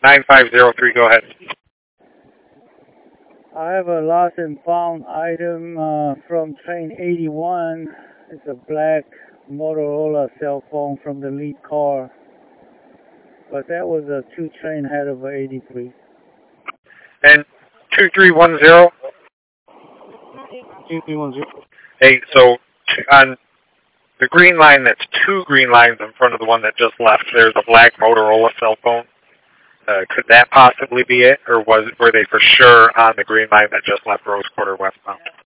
9503, go ahead. I have a lost and found item from train 81. It's a black Motorola cell phone from the lead car. But that was a 2 train ahead of 83. And 2310? 2310. Hey, so on the green line, that's 2 green lines in front of the one that just left. There's a black Motorola cell phone. Could that possibly be it, or were they for sure on the green line that just left Rose Quarter westbound?